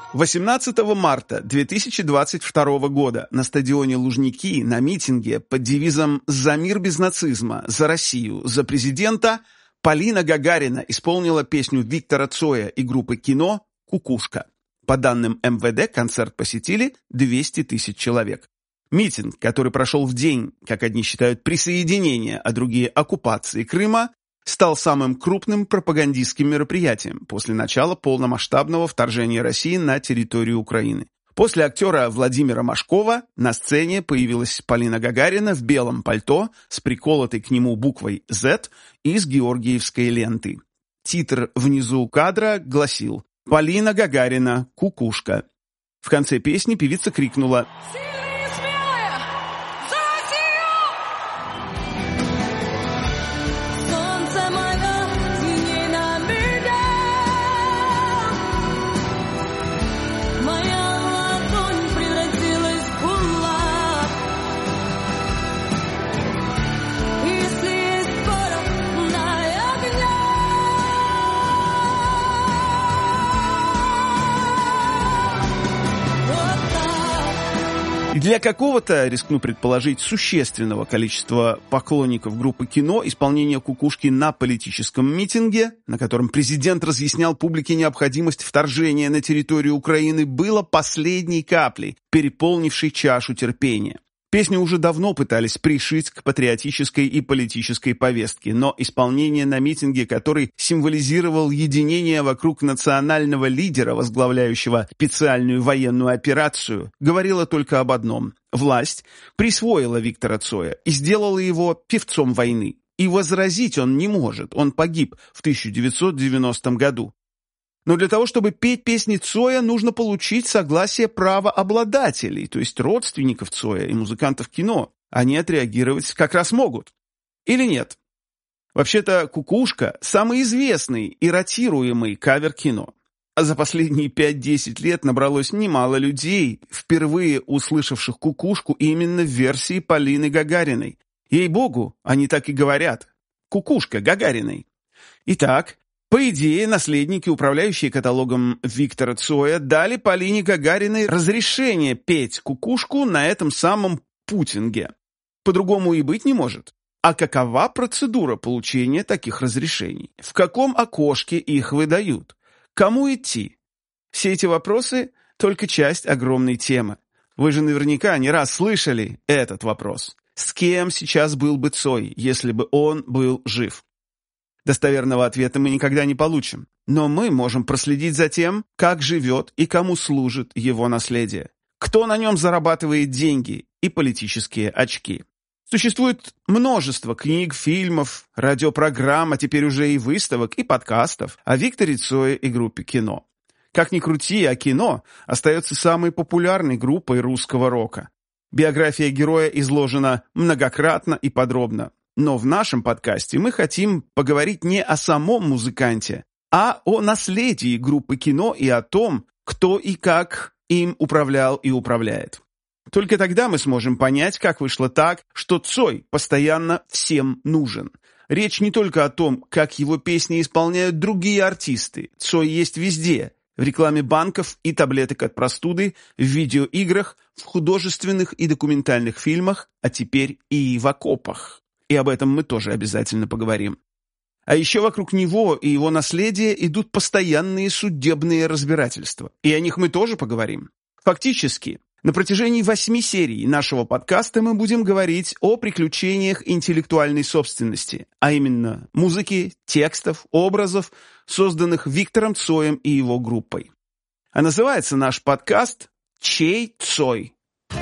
18 марта 2022 года на стадионе Лужники на митинге под девизом «За мир без нацизма, за Россию, за президента» Полина Гагарина исполнила песню Виктора Цоя и группы «Кино» «Кукушка». По данным МВД, концерт посетили 200 тысяч человек. Митинг, который прошел в день, как одни считают, присоединения, а другие оккупации Крыма, стал самым крупным пропагандистским мероприятием после начала полномасштабного вторжения России на территорию Украины. После актера Владимира Машкова на сцене появилась Полина Гагарина в белом пальто с приколотой к нему буквой «Z» из георгиевской ленты. Титр внизу кадра гласил «Полина Гагарина, кукушка». В конце песни певица крикнула Для какого-то, рискну предположить, существенного количества поклонников группы «Кино» исполнение «Кукушки» на политическом митинге, на котором президент разъяснял публике необходимость вторжения на территорию Украины, было последней каплей, переполнившей чашу терпения. Песню уже давно пытались пришить к патриотической и политической повестке, но исполнение на митинге, который символизировал единение вокруг национального лидера, возглавляющего специальную военную операцию, говорило только об одном. Власть присвоила Виктора Цоя и сделала его певцом войны. И возразить он не может, он погиб в 1990 году. Но для того, чтобы петь песни Цоя, нужно получить согласие правообладателей, то есть родственников Цоя и музыкантов «Кино». Они отреагировать как раз могут. Или нет? Вообще-то «Кукушка» – самый известный и ротируемый кавер «Кино». А за последние 5-10 лет набралось немало людей, впервые услышавших «Кукушку» именно в версии Полины Гагариной. Ей-богу, они так и говорят. «Кукушка Гагариной». Итак, по идее, наследники, управляющие каталогом Виктора Цоя, дали Полине Гагариной разрешение петь «Кукушку» на этом самом путинге. По-другому и быть не может. А какова процедура получения таких разрешений? В каком окошке их выдают? Кому идти? Все эти вопросы – только часть огромной темы. Вы же наверняка не раз слышали этот вопрос. С кем сейчас был бы Цой, если бы он был жив? Достоверного ответа мы никогда не получим, но мы можем проследить за тем, как живет и кому служит его наследие, кто на нем зарабатывает деньги и политические очки. Существует множество книг, фильмов, радиопрограмм, а теперь уже и выставок, и подкастов о Викторе Цое и группе «Кино». Как ни крути, а «Кино» остается самой популярной группой русского рока. Биография героя изложена многократно и подробно. Но в нашем подкасте мы хотим поговорить не о самом музыканте, а о наследии группы «Кино» и о том, кто и как им управлял и управляет. Только тогда мы сможем понять, как вышло так, что Цой постоянно всем нужен. Речь не только о том, как его песни исполняют другие артисты. Цой есть везде. В рекламе банков и таблеток от простуды, в видеоиграх, в художественных и документальных фильмах, а теперь и в окопах. И об этом мы тоже обязательно поговорим. А еще вокруг него и его наследия идут постоянные судебные разбирательства. И о них мы тоже поговорим. Фактически, на протяжении 8 серий нашего подкаста мы будем говорить о приключениях интеллектуальной собственности, а именно музыки, текстов, образов, созданных Виктором Цоем и его группой. А называется наш подкаст «Чей Цой?».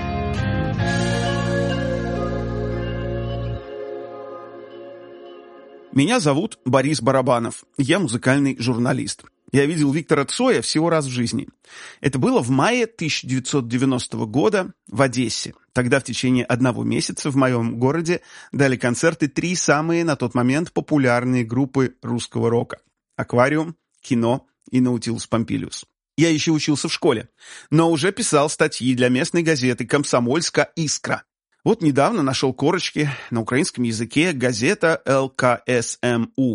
Меня зовут Борис Барабанов, я музыкальный журналист. Я видел Виктора Цоя всего раз в жизни. Это было в мае 1990 года в Одессе. Тогда в течение 1 месяца в моем городе дали концерты 3 самые на тот момент популярные группы русского рока. «Аквариум», «Кино» и «Наутилус Помпилиус». Я еще учился в школе, но уже писал статьи для местной газеты «Комсомольская искра». Вот недавно нашел корочки на украинском языке газета ЛКСМУ.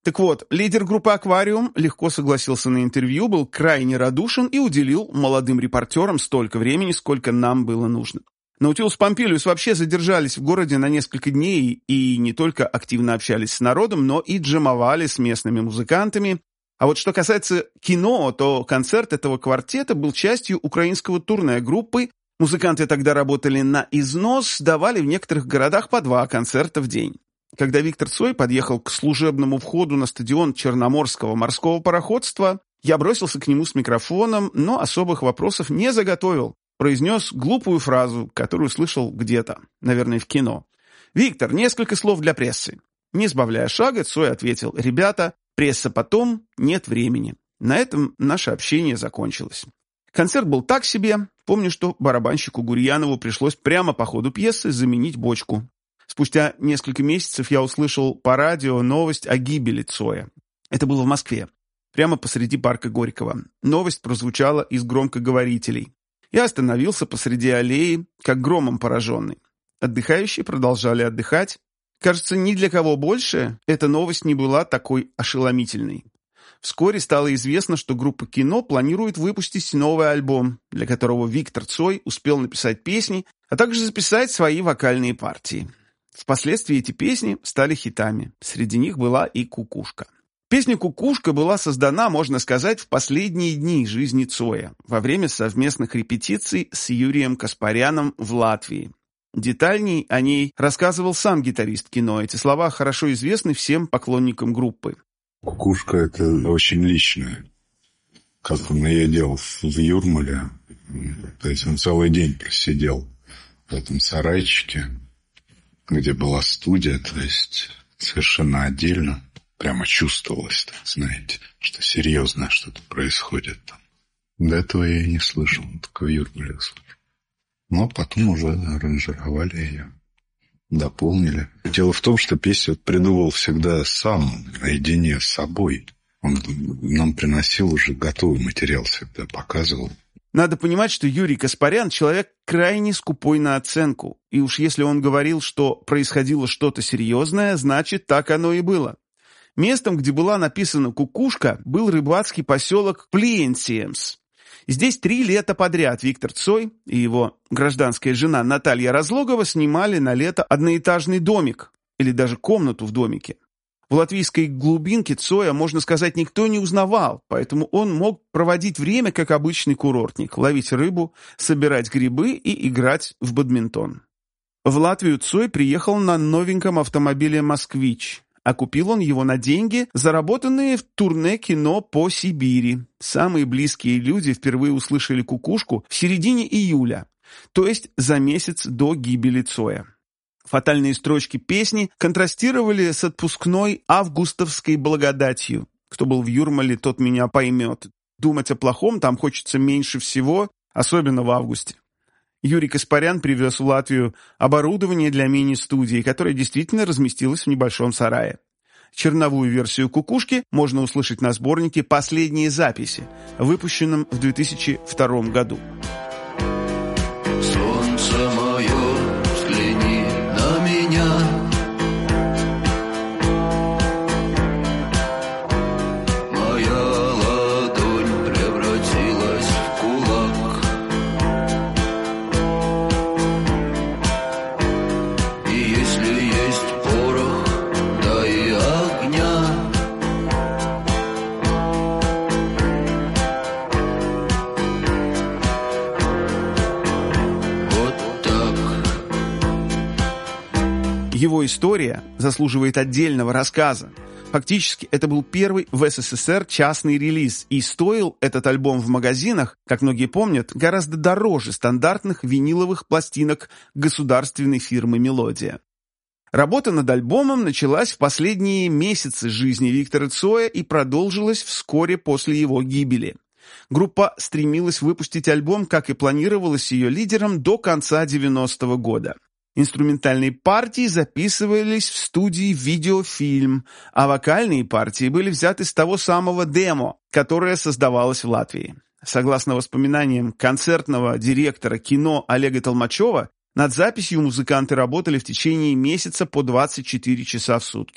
Так вот, лидер группы «Аквариум» легко согласился на интервью, был крайне радушен и уделил молодым репортерам столько времени, сколько нам было нужно. Наутилус Помпилиус вообще задержались в городе на несколько дней и не только активно общались с народом, но и джемовали с местными музыкантами. А вот что касается кино, то концерт этого квартета был частью украинского турне группы. Музыканты тогда работали на износ, давали в некоторых городах по 2 концерта в день. Когда Виктор Цой подъехал к служебному входу на стадион Черноморского морского пароходства, я бросился к нему с микрофоном, но особых вопросов не заготовил. Произнес глупую фразу, которую слышал где-то, наверное, в кино. «Виктор, несколько слов для прессы». Не сбавляя шага, Цой ответил: «Ребята, пресса потом, нет времени». На этом наше общение закончилось. Концерт был так себе. Помню, что барабанщику Гурьянову пришлось прямо по ходу пьесы заменить бочку. Спустя несколько месяцев я услышал по радио новость о гибели Цоя. Это было в Москве, прямо посреди парка Горького. Новость прозвучала из громкоговорителей. Я остановился посреди аллеи, как громом пораженный. Отдыхающие продолжали отдыхать. Кажется, ни для кого больше эта новость не была такой ошеломительной. Вскоре стало известно, что группа «Кино» планирует выпустить новый альбом, для которого Виктор Цой успел написать песни, а также записать свои вокальные партии. Впоследствии эти песни стали хитами. Среди них была и «Кукушка». Песня «Кукушка» была создана, можно сказать, в последние дни жизни Цоя, во время совместных репетиций с Юрием Каспаряном в Латвии. Детальней о ней рассказывал сам гитарист «Кино». Эти слова хорошо известны всем поклонникам группы. «Кукушка» — это очень личное. Как он ее делал в Юрмале. То есть он целый день просидел в этом сарайчике, где была студия, то есть совершенно отдельно. Прямо чувствовалось, знаете, что серьезное что-то происходит там. До этого я и не слышал, только в Юрмале слышал. Но потом уже аранжировали ее, дополнили. Дело в том, что песню придумывал всегда сам, наедине с собой. Он нам приносил уже готовый материал, всегда показывал. Надо понимать, что Юрий Каспарян — человек крайне скупой на оценку. И уж если он говорил, что происходило что-то серьезное, значит, так оно и было. Местом, где была написана «Кукушка», был рыбацкий поселок Плиенсиемс. Здесь 3 лета подряд Виктор Цой и его гражданская жена Наталья Разлогова снимали на лето одноэтажный домик, или даже комнату в домике. В латвийской глубинке Цоя, можно сказать, никто не узнавал, поэтому он мог проводить время как обычный курортник, ловить рыбу, собирать грибы и играть в бадминтон. В Латвию Цой приехал на новеньком автомобиле «Москвич», а купил он его на деньги, заработанные в турне «Кино» по Сибири. Самые близкие люди впервые услышали «Кукушку» в середине июля, то есть за месяц до гибели Цоя. Фатальные строчки песни контрастировали с отпускной августовской благодатью. Кто был в Юрмале, тот меня поймет. Думать о плохом там хочется меньше всего, особенно в августе. Юрий Каспарян привез в Латвию оборудование для мини-студии, которое действительно разместилось в небольшом сарае. Черновую версию «Кукушки» можно услышать на сборнике «Последние записи», выпущенном в 2002 году. Солнце мое, взгляни на меня. Моя ладонь превратилась в кулак. И если есть порох, дай огня. Его история заслуживает отдельного рассказа. Фактически, это был первый в СССР частный релиз, и стоил этот альбом в магазинах, как многие помнят, гораздо дороже стандартных виниловых пластинок государственной фирмы «Мелодия». Работа над альбомом началась в последние месяцы жизни Виктора Цоя и продолжилась вскоре после его гибели. Группа стремилась выпустить альбом, как и планировалось ее лидером, до конца 90-го года. Инструментальные партии записывались в студии «Видеофильм», а вокальные партии были взяты с того самого демо, которое создавалось в Латвии. Согласно воспоминаниям концертного директора «Кино» Олега Толмачева, над записью музыканты работали в течение месяца по 24 часа в сутки.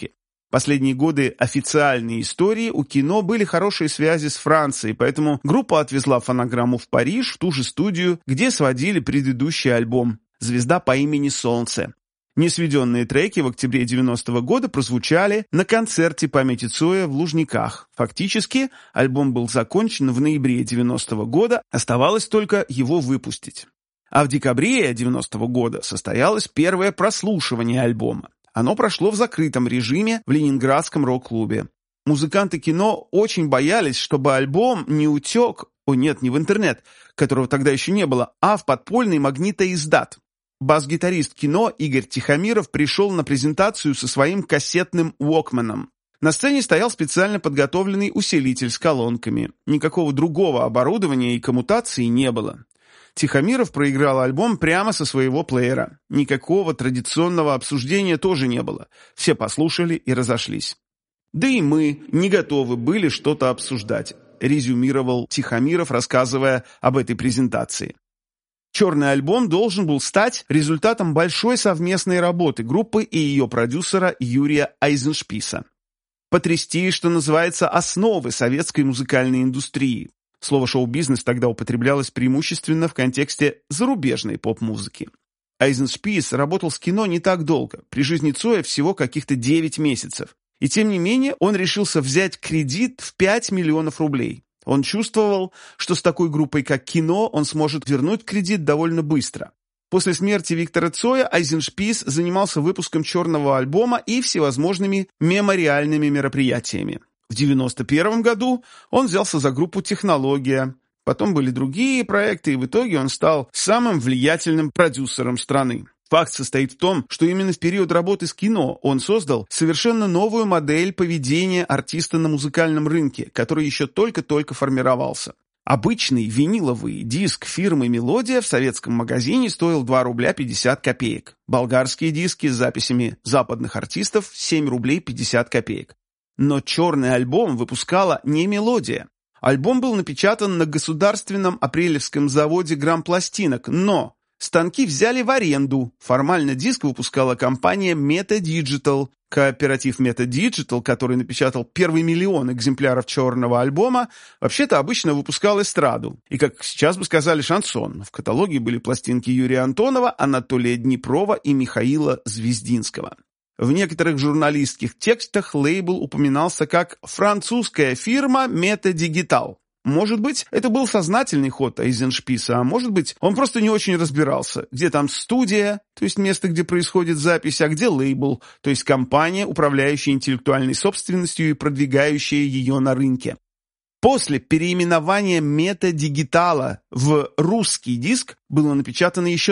Последние годы официальной истории у Кино были хорошие связи с Францией, поэтому группа отвезла фонограмму в Париж, в ту же студию, где сводили предыдущий альбом «Звезда по имени Солнце». Несведенные треки в октябре 90-го года прозвучали на концерте памяти Цоя в Лужниках. Фактически, альбом был закончен в ноябре 90-го года, оставалось только его выпустить. А в декабре 90-го года состоялось первое прослушивание альбома. Оно прошло в закрытом режиме в Ленинградском рок-клубе. Музыканты Кино очень боялись, чтобы альбом не утек, не в интернет, которого тогда еще не было, а в подпольный магнитоиздат. Бас-гитарист Кино Игорь Тихомиров пришел на презентацию со своим кассетным «Уокменом». На сцене стоял специально подготовленный усилитель с колонками. Никакого другого оборудования и коммутации не было. Тихомиров проиграл альбом прямо со своего плеера. Никакого традиционного обсуждения тоже не было. Все послушали и разошлись. «Да и мы не готовы были что-то обсуждать», резюмировал Тихомиров, рассказывая об этой презентации. «Черный альбом должен был стать результатом большой совместной работы группы и ее продюсера Юрия Айзеншписа. Потрясти, что называется, основы советской музыкальной индустрии». Слово «шоу-бизнес» тогда употреблялось преимущественно в контексте зарубежной поп-музыки. Айзеншпис работал с Кино не так долго, при жизни Цоя всего каких-то 9 месяцев. И тем не менее он решился взять кредит в 5 миллионов рублей. Он чувствовал, что с такой группой, как Кино, он сможет вернуть кредит довольно быстро. После смерти Виктора Цоя Айзеншпис занимался выпуском черного альбома и всевозможными мемориальными мероприятиями. В 1991 году он взялся за группу «Технология». Потом были другие проекты, и в итоге он стал самым влиятельным продюсером страны. Факт состоит в том, что именно в период работы с Кино он создал совершенно новую модель поведения артиста на музыкальном рынке, который еще только-только формировался. Обычный виниловый диск фирмы «Мелодия» в советском магазине стоил 2 рубля 50 копеек. Болгарские диски с записями западных артистов – 7 рублей 50 копеек. Но черный альбом выпускала не «Мелодия». Альбом был напечатан на государственном апрелевском заводе «Грампластинок», но станки взяли в аренду. Формально диск выпускала компания Meta Digital. Кооператив Meta Digital, который напечатал первый 1 миллион экземпляров черного альбома, вообще-то обычно выпускал эстраду. И, как сейчас бы сказали, шансон. В каталоге были пластинки Юрия Антонова, Анатолия Днепрова и Михаила Звездинского. В некоторых журналистских текстах лейбл упоминался как «французская фирма Meta Digital». Может быть, это был сознательный ход Айзеншписа, а может быть, он просто не очень разбирался, где там студия, то есть место, где происходит запись, а где лейбл, то есть компания, управляющая интеллектуальной собственностью и продвигающая ее на рынке. После переименования Meta Digital в русский диск было напечатано еще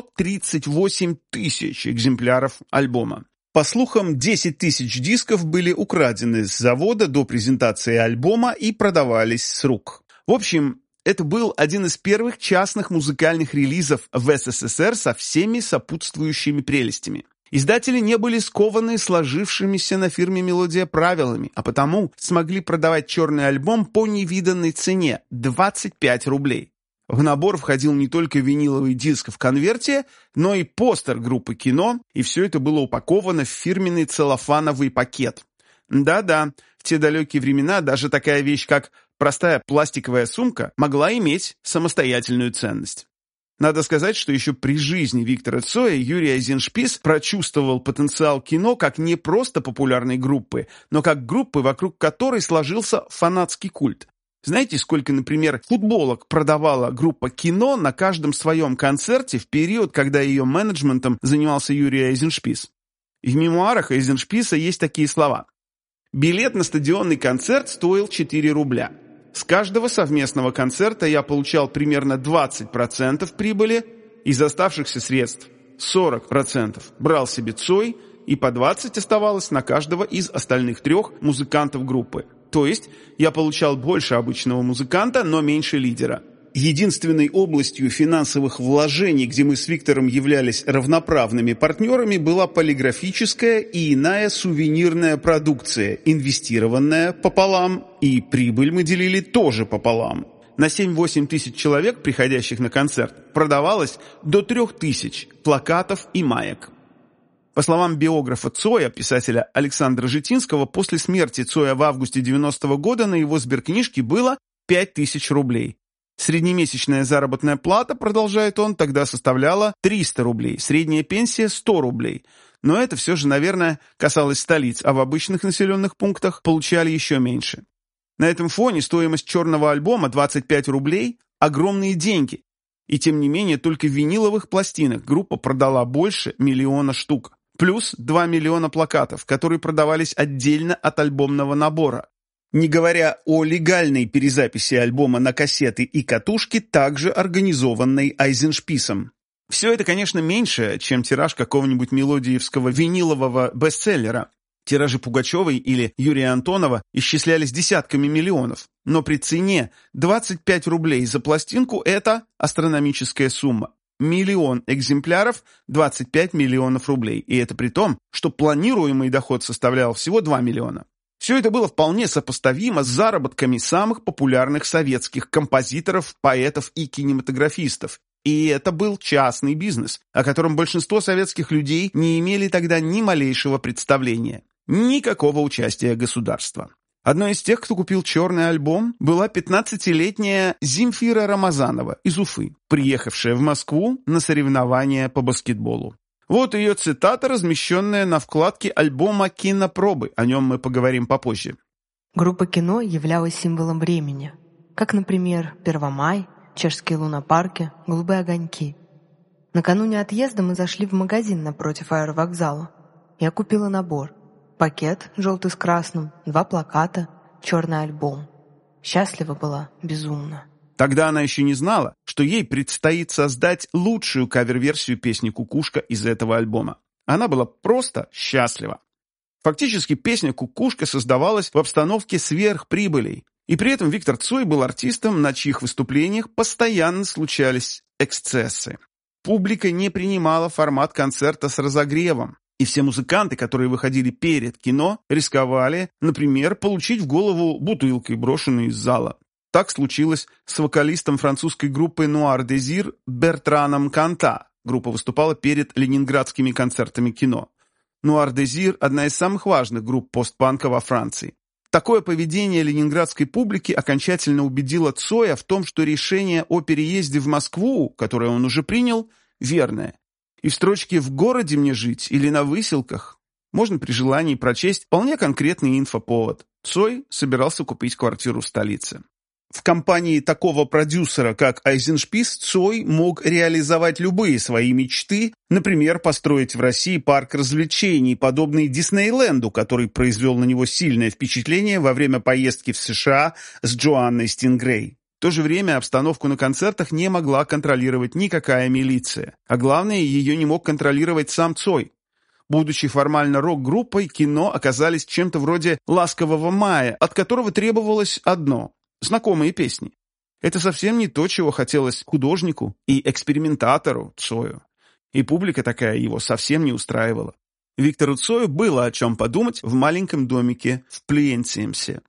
138 тысяч экземпляров альбома. По слухам, 10 тысяч дисков были украдены с завода до презентации альбома и продавались с рук. В общем, это был один из первых частных музыкальных релизов в СССР со всеми сопутствующими прелестями. Издатели не были скованы сложившимися на фирме «Мелодия» правилами, а потому смогли продавать черный альбом по невиданной цене – 25 рублей. В набор входил не только виниловый диск в конверте, но и постер группы Кино, и все это было упаковано в фирменный целлофановый пакет. Да-да, в те далекие времена даже такая вещь, как простая пластиковая сумка, могла иметь самостоятельную ценность. Надо сказать, что еще при жизни Виктора Цоя Юрий Айзеншпис прочувствовал потенциал Кино как не просто популярной группы, но как группы, вокруг которой сложился фанатский культ. Знаете, сколько, например, футболок продавала группа Кино на каждом своем концерте в период, когда ее менеджментом занимался Юрий Айзеншпис? В мемуарах Айзеншписа есть такие слова. «Билет на стадионный концерт стоил 4 рубля. С каждого совместного концерта я получал примерно 20% прибыли, из оставшихся средств 40% брал себе Цой, и по 20% оставалось на каждого из остальных 3 музыкантов группы. То есть я получал больше обычного музыканта, но меньше лидера. Единственной областью финансовых вложений, где мы с Виктором являлись равноправными партнерами, была полиграфическая и иная сувенирная продукция, инвестированная пополам, и прибыль мы делили тоже пополам. На 7-8 тысяч человек, приходящих на концерт, продавалось до 3000 плакатов и маек». По словам биографа Цоя, писателя Александра Житинского, после смерти Цоя в августе 90-го года на его сберкнижке было 5000 рублей. Среднемесячная заработная плата, продолжает он, тогда составляла 300 рублей, средняя пенсия 100 рублей. Но это все же, наверное, касалось столиц, а в обычных населенных пунктах получали еще меньше. На этом фоне стоимость черного альбома 25 рублей – огромные деньги. И тем не менее, только виниловых пластинок группа продала больше 1 миллиона штук. Плюс 2 миллиона плакатов, которые продавались отдельно от альбомного набора. Не говоря о легальной перезаписи альбома на кассеты и катушки, также организованной Айзеншписом. Все это, конечно, меньше, чем тираж какого-нибудь мелодиевского винилового бестселлера. Тиражи Пугачевой или Юрия Антонова исчислялись десятками миллионов. Но при цене 25 рублей за пластинку это астрономическая сумма. 1 миллион экземпляров, 25 миллионов рублей. И это при том, что планируемый доход составлял всего 2 миллиона. Все это было вполне сопоставимо с заработками самых популярных советских композиторов, поэтов и кинематографистов. И это был частный бизнес, о котором большинство советских людей не имели тогда ни малейшего представления. Никакого участия государства. Одной из тех, кто купил черный альбом, была 15-летняя Земфира Рамазанова из Уфы, приехавшая в Москву на соревнования по баскетболу. Вот ее цитата, размещенная на вкладке альбома «Кинопробы». О нем мы поговорим попозже. Группа «Кино» являлась символом времени, как, например, Первомай, чешские лунопарки, голубые огоньки. Накануне отъезда мы зашли в магазин напротив аэровокзала. Я купила набор. Пакет желтый с красным, 2 плаката, черный альбом. Счастлива была безумно. Тогда она еще не знала, что ей предстоит создать лучшую кавер-версию песни «Кукушка» из этого альбома. Она была просто счастлива. Фактически песня «Кукушка» создавалась в обстановке сверхприбылей. И при этом Виктор Цой был артистом, на чьих выступлениях постоянно случались эксцессы. Публика не принимала формат концерта с разогревом. И все музыканты, которые выходили перед кино, рисковали, например, получить в голову бутылкой, брошенной из зала. Так случилось с вокалистом французской группы «Noir Désir» Бертраном Канта. Группа выступала перед ленинградскими концертами кино. «Noir Désir» – одна из самых важных групп постпанка во Франции. Такое поведение ленинградской публики окончательно убедило Цоя в том, что решение о переезде в Москву, которое он уже принял, верное. И в строчке «В городе мне жить» или «На выселках» можно при желании прочесть вполне конкретный инфоповод. Цой собирался купить квартиру в столице. В компании такого продюсера, как Айзеншпис, Цой мог реализовать любые свои мечты, например, построить в России парк развлечений, подобный Диснейленду, который произвел на него сильное впечатление во время поездки в США с Джоанной Стингрей. В то же время обстановку на концертах не могла контролировать никакая милиция, а главное, ее не мог контролировать сам Цой. Будучи формально рок-группой, кино оказались чем-то вроде «Ласкового мая», от которого требовалось одно – знакомые песни. Это совсем не то, чего хотелось художнику и экспериментатору Цою. И публика такая его совсем не устраивала. Виктору Цою было о чем подумать в маленьком домике в Плиенциемсе.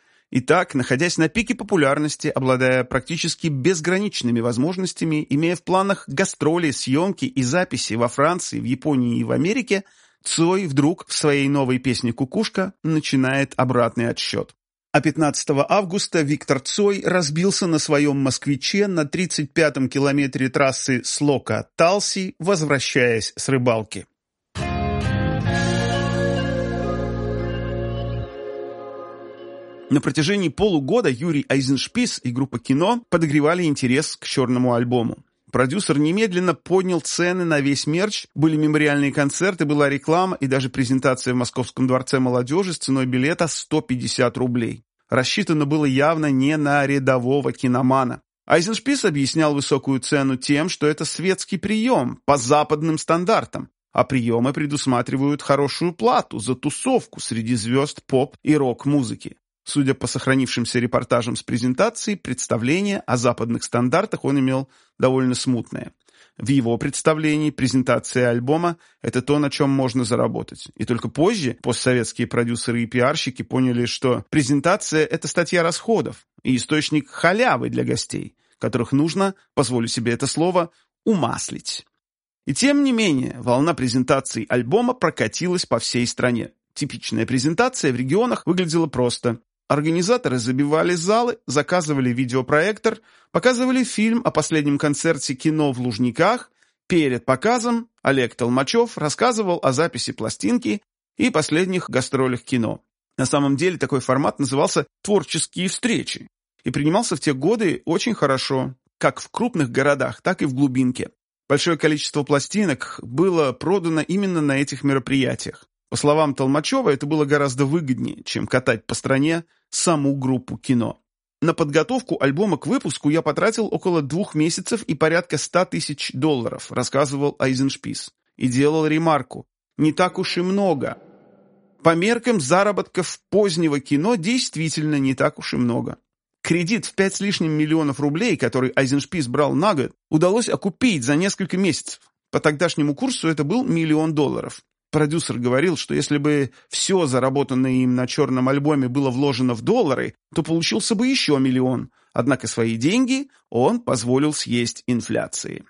Итак, находясь на пике популярности, обладая практически безграничными возможностями, имея в планах гастроли, съемки и записи во Франции, в Японии и в Америке, Цой вдруг в своей новой песне «Кукушка» начинает обратный отсчет. А 15 августа Виктор Цой разбился на своем «Москвиче» на 35-м километре трассы Слока-Талси, возвращаясь с рыбалки. На протяжении полугода Юрий Айзеншпис и группа «Кино» подогревали интерес к черному альбому. Продюсер немедленно поднял цены на весь мерч, были мемориальные концерты, была реклама и даже презентация в Московском дворце молодежи с ценой билета 150 рублей. Рассчитано было явно не на рядового киномана. Айзеншпис объяснял высокую цену тем, что это светский прием по западным стандартам, а приемы предусматривают хорошую плату за тусовку среди звезд поп и рок-музыки. Судя по сохранившимся репортажам с презентацией, представление о западных стандартах он имел довольно смутное. В его представлении презентация альбома – это то, на чем можно заработать. И только позже постсоветские продюсеры и пиарщики поняли, что презентация – это статья расходов и источник халявы для гостей, которых нужно, позволю себе это слово, умаслить. И тем не менее, волна презентаций альбома прокатилась по всей стране. Типичная презентация в регионах выглядела просто. Организаторы забивали залы, заказывали видеопроектор, показывали фильм о последнем концерте «Кино в Лужниках». Перед показом Олег Толмачев рассказывал о записи пластинки и последних гастролях кино. На самом деле такой формат назывался «Творческие встречи» и принимался в те годы очень хорошо, как в крупных городах, так и в глубинке. Большое количество пластинок было продано именно на этих мероприятиях. По словам Толмачева, это было гораздо выгоднее, чем катать по стране саму группу «Кино». На подготовку альбома к выпуску я потратил около 2 месяцев и порядка $100 000, рассказывал Айзеншпис. И делал ремарку: не так уж и много. По меркам заработков позднего кино действительно не так уж и много. Кредит в 5 с лишним миллионов рублей, который Айзеншпис брал на год, удалось окупить за несколько месяцев. По тогдашнему курсу это был $1 миллион. Продюсер говорил, что если бы все заработанное им на черном альбоме было вложено в доллары, то получился бы еще $1 миллион. Однако свои деньги он позволил съесть инфляции.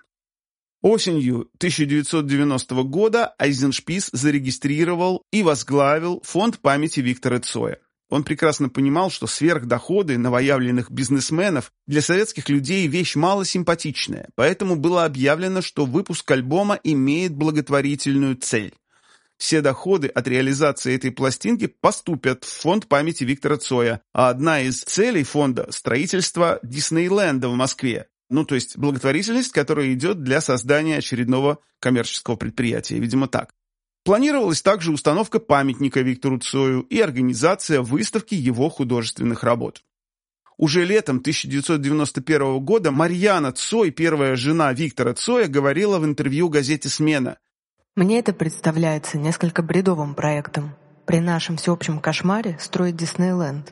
Осенью 1990 года Айзеншпис зарегистрировал и возглавил фонд памяти Виктора Цоя. Он прекрасно понимал, что сверхдоходы новоявленных бизнесменов для советских людей вещь малосимпатичная, поэтому было объявлено, что выпуск альбома имеет благотворительную цель. Все доходы от реализации этой пластинки поступят в фонд памяти Виктора Цоя, а одна из целей фонда – строительство Диснейленда в Москве. То есть благотворительность, которая идет для создания очередного коммерческого предприятия, видимо так. Планировалась также установка памятника Виктору Цою и организация выставки его художественных работ. Уже летом 1991 года Марьяна Цой, первая жена Виктора Цоя, говорила в интервью газете «Смена». Мне это представляется несколько бредовым проектом. При нашем всеобщем кошмаре строить Диснейленд.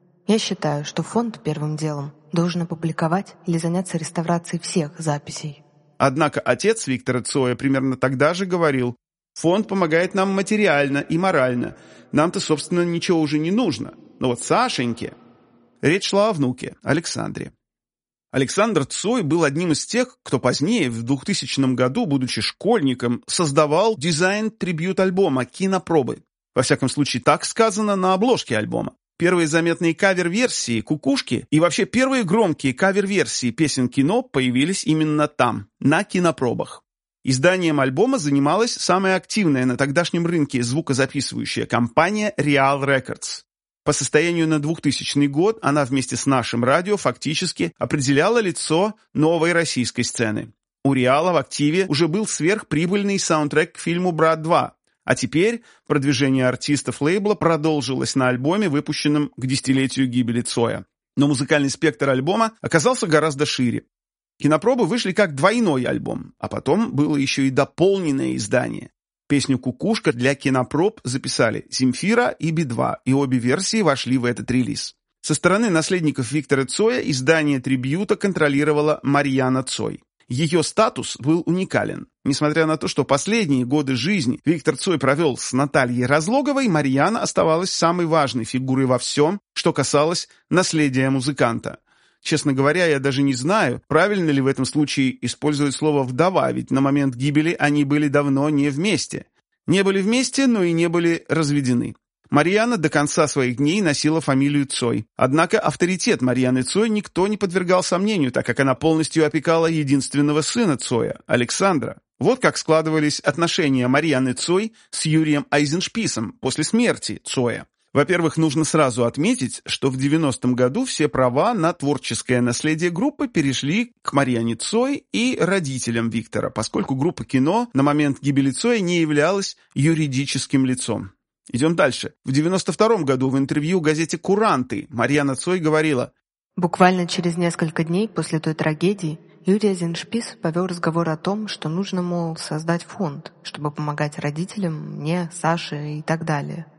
Я считаю, что фонд первым делом должен опубликовать или заняться реставрацией всех записей. Однако отец Виктора Цоя примерно тогда же говорил: «Фонд помогает нам материально и морально. Нам-то, собственно, ничего уже не нужно. Но вот Сашеньке...» Речь шла о внуке, Александре. Александр Цой был одним из тех, кто позднее, в 2000 году, будучи школьником, создавал дизайн-трибьют-альбома «Кинопробы». Во всяком случае, так сказано на обложке альбома. Первые заметные кавер-версии «Кукушки» и вообще первые громкие кавер-версии песен кино появились именно там, на кинопробах. Изданием альбома занималась самая активная на тогдашнем рынке звукозаписывающая компания Real Records. По состоянию на 2000 год она вместе с нашим радио фактически определяла лицо новой российской сцены. У Реала в активе уже был сверхприбыльный саундтрек к фильму «Брат 2», а теперь продвижение артистов лейбла продолжилось на альбоме, выпущенном к 10-летию гибели Цоя. Но музыкальный спектр альбома оказался гораздо шире. Кинопробы вышли как двойной альбом, а потом было еще и дополненное издание. Песню «Кукушка» для кинопроб записали Земфира и Би-2, и обе версии вошли в этот релиз. Со стороны наследников Виктора Цоя издание трибьюта контролировала Марьяна Цой. Ее статус был уникален. Несмотря на то, что последние годы жизни Виктор Цой провел с Натальей Разлоговой, Марьяна оставалась самой важной фигурой во всем, что касалось наследия музыканта. Честно говоря, я даже не знаю, правильно ли в этом случае использовать слово «вдова», ведь на момент гибели они были давно не вместе. Не были вместе, но и не были разведены. Марьяна до конца своих дней носила фамилию Цой. Однако авторитет Марьяны Цой никто не подвергал сомнению, так как она полностью опекала единственного сына Цоя, Александра. Вот как складывались отношения Марьяны Цой с Юрием Айзеншписом после смерти Цоя. Во-первых, нужно сразу отметить, что в 90-м году все права на творческое наследие группы перешли к Марьяне Цой и родителям Виктора, поскольку группа «Кино» на момент гибели Цоя не являлась юридическим лицом. Идем дальше. В 92-м году в интервью газете «Куранты» Марьяна Цой говорила: «Буквально через несколько дней после той трагедии Юрий Айзеншпис повел разговор о том, что нужно, мол, создать фонд, чтобы помогать родителям, мне, Саше и так далее.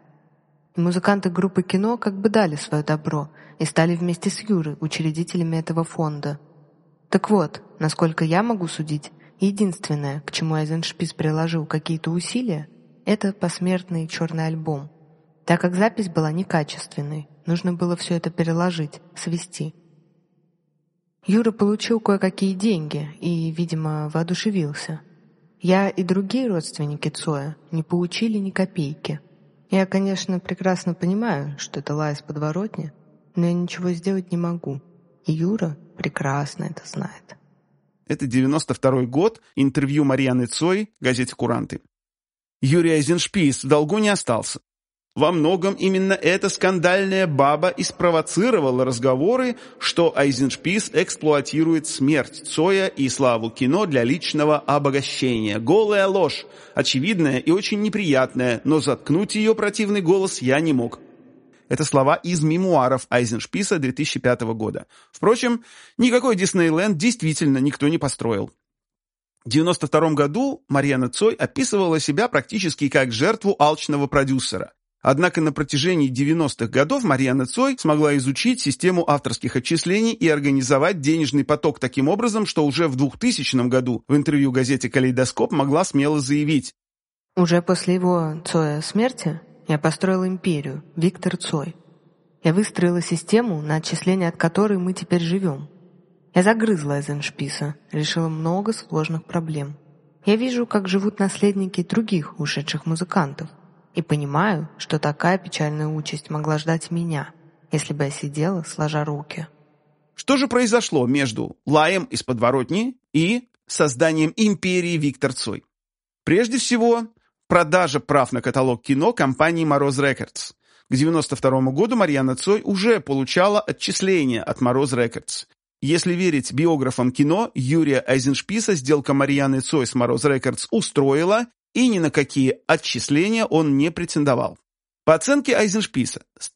И музыканты группы «Кино» как бы дали свое добро и стали вместе с Юрой учредителями этого фонда. Так вот, насколько я могу судить, единственное, к чему Айзеншпис приложил какие-то усилия, это посмертный черный альбом. Так как запись была некачественной, нужно было все это переложить, свести. Юра получил кое-какие деньги и, видимо, воодушевился. Я и другие родственники Цоя не получили ни копейки. Я, конечно, прекрасно понимаю, что это лай из подворотни, но я ничего сделать не могу. И Юра прекрасно это знает. Это 92-й год, интервью Марьяны Цой газете «Куранты». Юрий Айзеншпис в долгу не остался. Во многом именно эта скандальная баба и спровоцировала разговоры, что Айзеншпис эксплуатирует смерть Цоя и славу кино для личного обогащения. Голая ложь, очевидная и очень неприятная, но заткнуть ее противный голос я не мог. Это слова из мемуаров Айзеншписа 2005 года. Впрочем, никакой Диснейленд действительно никто не построил. В 1992 году Марьяна Цой описывала себя практически как жертву алчного продюсера. Однако на протяжении 90-х годов Марьяна Цой смогла изучить систему авторских отчислений и организовать денежный поток таким образом, что уже в 2000 году в интервью газете «Калейдоскоп» могла смело заявить: Уже после его, Цоя, смерти я построила империю, Виктор Цой. Я выстроила систему, на отчисление от которой мы теперь живем. Я загрызла Айзеншписа, решила много сложных проблем. Я вижу, как живут наследники других ушедших музыкантов. И понимаю, что такая печальная участь могла ждать меня, если бы я сидела, сложа руки. Что же произошло между лаем из подворотни и созданием империи Виктор Цой? Прежде всего, продажа прав на каталог кино компании Мороз Рекордс. К 1992 году Марьяна Цой уже получала отчисления от Мороз Рекордс. Если верить биографам кино, Юрия Айзеншписа сделка Марьяны Цой с Мороз Рекордс устроила, и ни на какие отчисления он не претендовал. По оценке Айзеншписа, с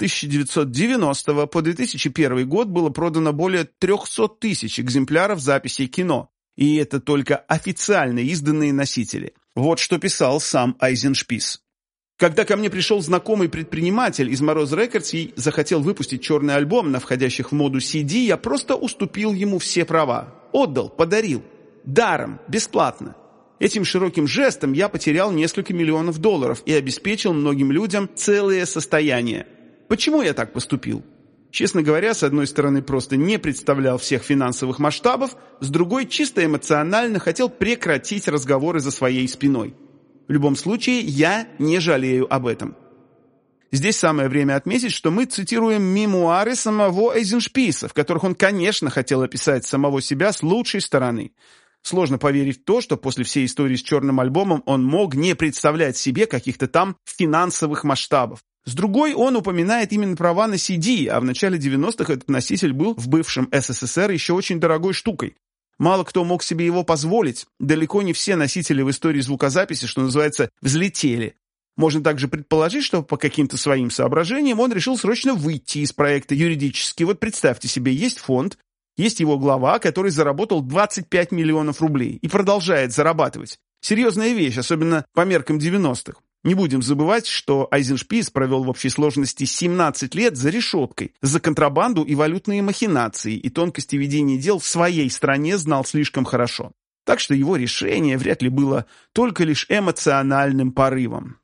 1990 по 2001 год было продано более 300 тысяч экземпляров записей кино, и это только официально изданные носители. Вот что писал сам Айзеншпис. Когда ко мне пришел знакомый предприниматель из Мороз Рекордс и захотел выпустить черный альбом на входящих в моду CD, я просто уступил ему все права. Отдал, подарил. Даром, бесплатно. Этим широким жестом я потерял несколько миллионов долларов и обеспечил многим людям целое состояние. Почему я так поступил? Честно говоря, с одной стороны, просто не представлял всех финансовых масштабов, с другой, чисто эмоционально хотел прекратить разговоры за своей спиной. В любом случае, я не жалею об этом. Здесь самое время отметить, что мы цитируем мемуары самого Айзеншписа, в которых он, конечно, хотел описать самого себя с лучшей стороны. Сложно поверить в то, что после всей истории с черным альбомом он мог не представлять себе каких-то там финансовых масштабов. С другой, он упоминает именно права на CD, а в начале 90-х этот носитель был в бывшем СССР еще очень дорогой штукой. Мало кто мог себе его позволить, далеко не все носители в истории звукозаписи, что называется, взлетели. Можно также предположить, что по каким-то своим соображениям он решил срочно выйти из проекта юридически. Вот представьте себе, есть фонд, есть его глава, который заработал 25 миллионов рублей и продолжает зарабатывать. Серьезная вещь, особенно по меркам 90-х. Не будем забывать, что Айзеншпис провел в общей сложности 17 лет за решеткой, за контрабанду и валютные махинации, и тонкости ведения дел в своей стране знал слишком хорошо. Так что его решение вряд ли было только лишь эмоциональным порывом.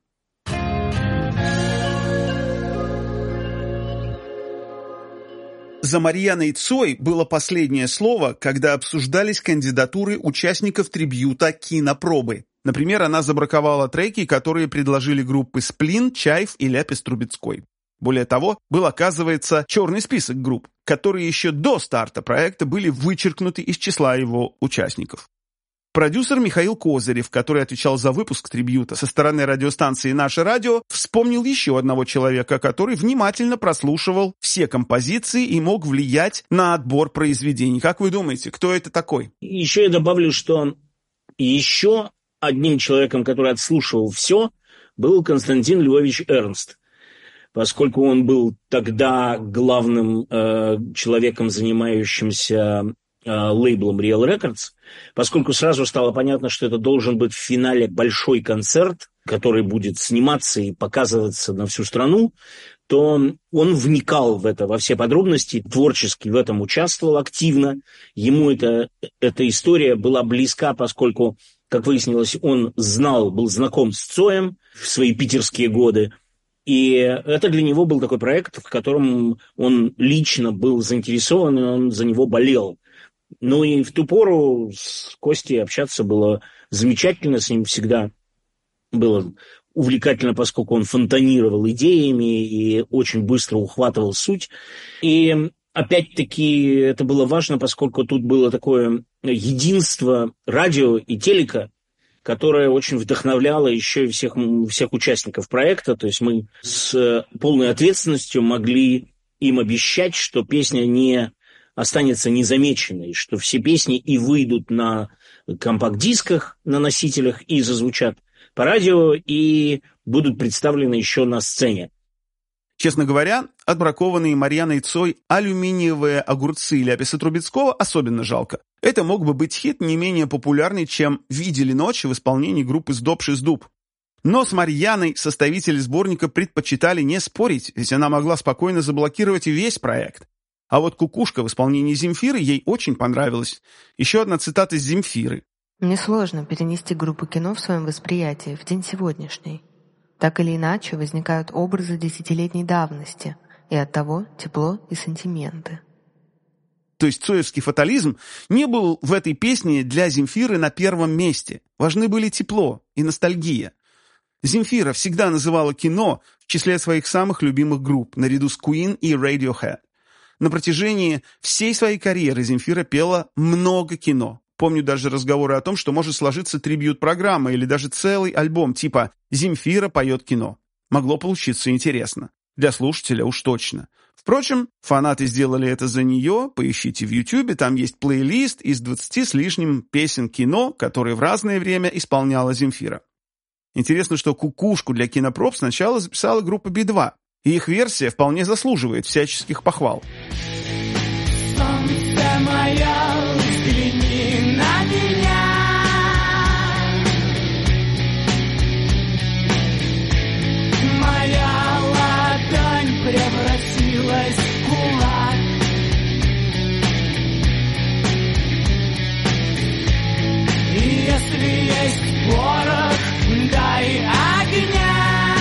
За Марьяной Цой было последнее слово, когда обсуждались кандидатуры участников трибьюта «Кинопробы». Например, она забраковала треки, которые предложили группы «Сплин», «Чайф» и «Ляпис Трубецкой». Более того, был, оказывается, черный список групп, которые еще до старта проекта были вычеркнуты из числа его участников. Продюсер Михаил Козырев, который отвечал за выпуск трибьюта со стороны радиостанции «Наше радио», вспомнил еще одного человека, который внимательно прослушивал все композиции и мог влиять на отбор произведений. Как вы думаете, кто это такой? Еще я добавлю, что еще одним человеком, который отслушивал все, был Константин Львович Эрнст, поскольку он был тогда главным человеком, занимающимся лейблом Real Records, поскольку сразу стало понятно, что это должен быть в финале большой концерт, который будет сниматься и показываться на всю страну, то он вникал в это, во все подробности, творчески в этом участвовал активно. Ему эта история была близка, поскольку, как выяснилось, он был знаком с Цоем в свои питерские годы. И это для него был такой проект, в котором он лично был заинтересован, и он за него болел. Ну и в ту пору с Костей общаться было замечательно, с ним всегда было увлекательно, поскольку он фонтанировал идеями и очень быстро ухватывал суть. И опять-таки это было важно, поскольку тут было такое единство радио и телека, которое очень вдохновляло еще и всех участников проекта. То есть мы с полной ответственностью могли им обещать, что песня не останется незамеченной, что все песни и выйдут на компакт-дисках, на носителях, и зазвучат по радио, и будут представлены еще на сцене. Честно говоря, отбракованные Марьяной Цой алюминиевые огурцы Ляписа Трубецкого особенно жалко. Это мог бы быть хит не менее популярный, чем «Видели ночи» в исполнении группы «Сдобший дуб». Но с Марьяной составители сборника предпочитали не спорить, ведь она могла спокойно заблокировать весь проект. А вот «Кукушка» в исполнении Земфиры ей очень понравилась. Еще одна цитата из Земфиры. «Мне сложно перенести группу кино в своем восприятии в день сегодняшний. Так или иначе возникают образы десятилетней давности, и оттого тепло и сантименты». То есть цоевский фатализм не был в этой песне для Земфиры на первом месте. Важны были тепло и ностальгия. Земфира всегда называла кино в числе своих самых любимых групп, наряду с Queen и Radiohead. На протяжении всей своей карьеры Земфира пела много кино. Помню даже разговоры о том, что может сложиться трибьют-программа или даже целый альбом типа «Земфира поет кино». Могло получиться интересно. Для слушателя уж точно. Впрочем, фанаты сделали это за нее. Поищите в Ютубе, там есть плейлист из 20 с лишним песен кино, которые в разное время исполняла Земфира. Интересно, что «Кукушку» для кинопроб сначала записала группа Би-2, и их версия вполне заслуживает всяческих похвал. Солнце мое, взгляни на меня. Моя ладонь превратилась в кулак. И если есть порох, дай огня.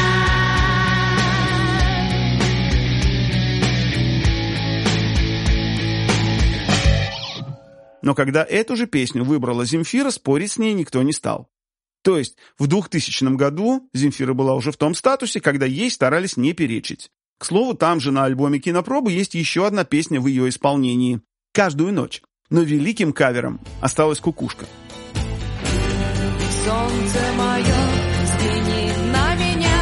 Но когда эту же песню выбрала Земфира, спорить с ней никто не стал. То есть в 2000 году Земфира была уже в том статусе, когда ей старались не перечить. К слову, там же на альбоме «Кинопробы» есть еще одна песня в ее исполнении «Каждую ночь». Но великим кавером осталась «Кукушка». Солнце мое, взгляни на меня.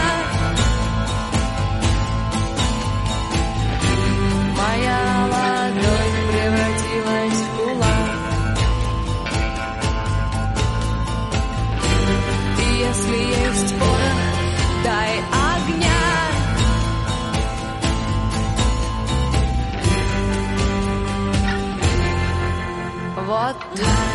Моя ладонь превратилась в кулак. И если есть порох, дай огня. Вот так.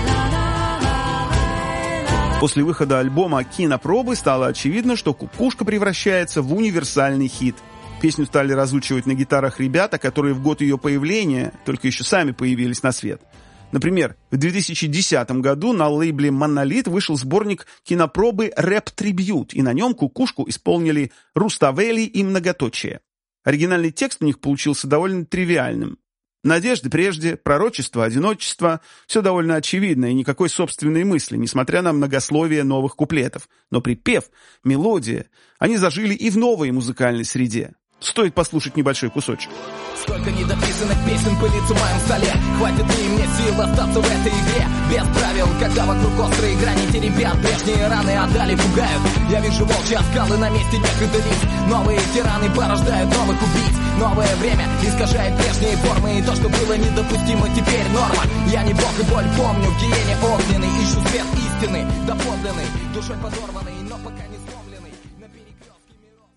После выхода альбома «Кинопробы» стало очевидно, что «Кукушка» превращается в универсальный хит. Песню стали разучивать на гитарах ребята, которые в год ее появления только еще сами появились на свет. Например, в 2010 году на лейбле «Монолит» вышел сборник «Кинопробы Рэп-трибьют», и на нем «Кукушку» исполнили Руставели и Многоточие. Оригинальный текст у них получился довольно тривиальным. Надежды прежде, пророчество, одиночество – все довольно очевидно и никакой собственной мысли, несмотря на многословие новых куплетов. Но припев, мелодия, они зажили и в новой музыкальной среде. Стоит послушать небольшой кусочек. Сколько недописанных песен пылится в моем столе. Хватит ли мне сил остаться в этой игре? Без правил, когда вокруг острые грани. Те ребят прежние раны отдали, пугают. Я вижу волчьи оскалы на месте некогда лиц. Новые тираны порождают новых убийц. Новое время искажает прежние формы. И то, что было недопустимо, теперь норма. Я не бог и боль помню, в гиене огненный. Ищу свет истины, доподлинный. Душой подорванный, но пока не сломленный. На перекрестке миров.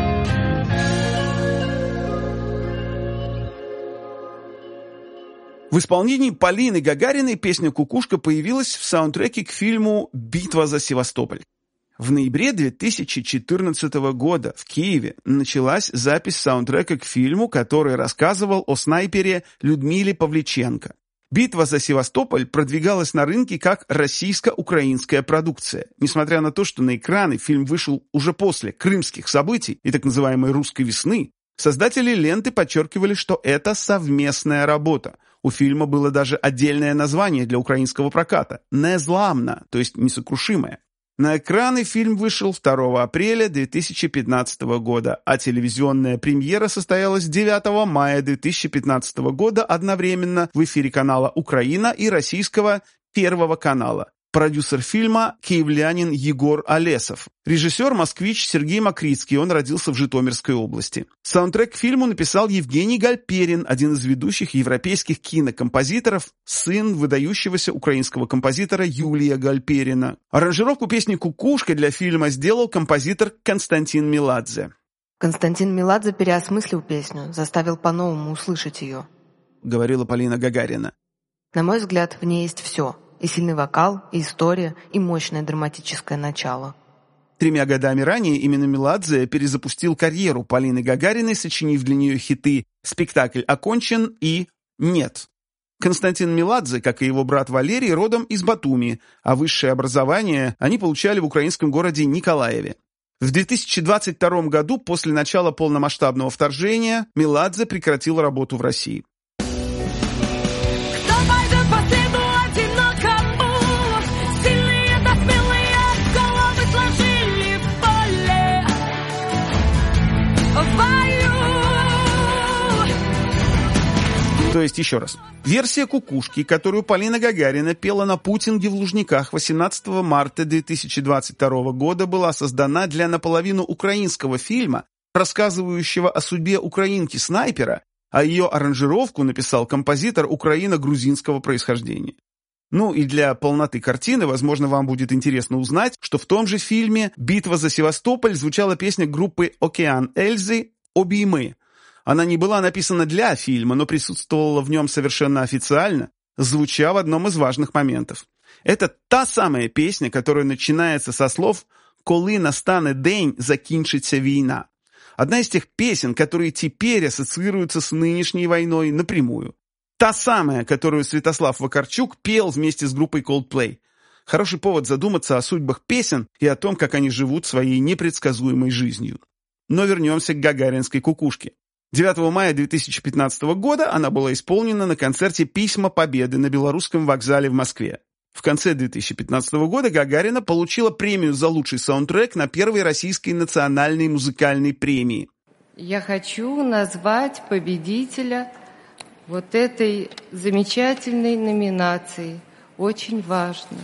В исполнении Полины Гагариной песня «Кукушка» появилась в саундтреке к фильму «Битва за Севастополь». В ноябре 2014 года в Киеве началась запись саундтрека к фильму, который рассказывал о снайпере Людмиле Павличенко. «Битва за Севастополь» продвигалась на рынке как российско-украинская продукция. Несмотря на то, что на экраны фильм вышел уже после крымских событий и так называемой «русской весны», создатели ленты подчеркивали, что это совместная работа. У фильма было даже отдельное название для украинского проката – «Незламна», то есть «Несокрушимая». На экраны фильм вышел 2 апреля 2015 года, а телевизионная премьера состоялась 9 мая 2015 года одновременно в эфире канала «Украина» и российского Первого канала. Продюсер фильма – киевлянин Егор Олесов. Режиссер – москвич Сергей Макритский, он родился в Житомирской области. Саундтрек к фильму написал Евгений Гальперин, один из ведущих европейских кинокомпозиторов, сын выдающегося украинского композитора Юлия Гальперина. Аранжировку песни «Кукушка» для фильма сделал композитор Константин Меладзе. Константин Меладзе переосмыслил песню, заставил по-новому услышать ее. Говорила Полина Гагарина. На мой взгляд, в ней есть все. И сильный вокал, и история, и мощное драматическое начало. 3 годами ранее именно Меладзе перезапустил карьеру Полины Гагариной, сочинив для нее хиты «Спектакль окончен» и «Нет». Константин Меладзе, как и его брат Валерий, родом из Батуми, а высшее образование они получали в украинском городе Николаеве. В 2022 году, после начала полномасштабного вторжения, Меладзе прекратил работу в России. То есть, еще раз, версия «Кукушки», которую Полина Гагарина пела на Путинге в Лужниках 18 марта 2022 года, была создана для наполовину украинского фильма, рассказывающего о судьбе украинки-снайпера, а ее аранжировку написал композитор украино-грузинского происхождения. Ну и для полноты картины, возможно, вам будет интересно узнать, что в том же фильме «Битва за Севастополь» звучала песня группы «Океан Эльзы» «Обійми». Она не была написана для фильма, но присутствовала в нем совершенно официально, звуча в одном из важных моментов. Это та самая песня, которая начинается со слов «Коли настане день, закінчиться війна». Одна из тех песен, которые теперь ассоциируются с нынешней войной напрямую. Та самая, которую Святослав Вакарчук пел вместе с группой Coldplay. Хороший повод задуматься о судьбах песен и о том, как они живут своей непредсказуемой жизнью. Но вернемся к гагаринской «Кукушке». 9 мая 2015 года она была исполнена на концерте «Письма Победы» на Белорусском вокзале в Москве. В конце 2015 года Гагарина получила премию за лучший саундтрек на первой российской национальной музыкальной премии. Я хочу назвать победителя вот этой замечательной номинации, очень важной.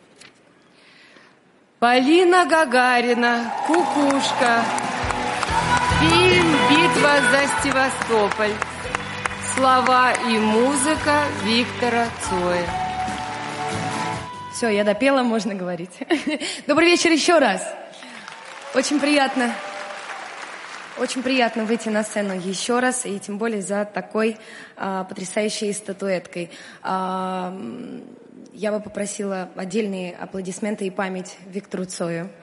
Полина Гагарина, «Кукушка». Фильм «Битва за Севастополь». Слова и музыка Виктора Цоя. Все, я допела, можно говорить. Добрый вечер еще раз. Очень приятно выйти на сцену еще раз, и тем более за такой потрясающей статуэткой. Я бы попросила отдельные аплодисменты и память Виктору Цою.